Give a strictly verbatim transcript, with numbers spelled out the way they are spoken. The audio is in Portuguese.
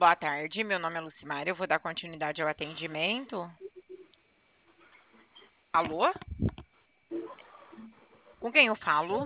Boa tarde, meu nome é Lucimara, eu vou dar continuidade ao atendimento. Alô? Com quem eu falo?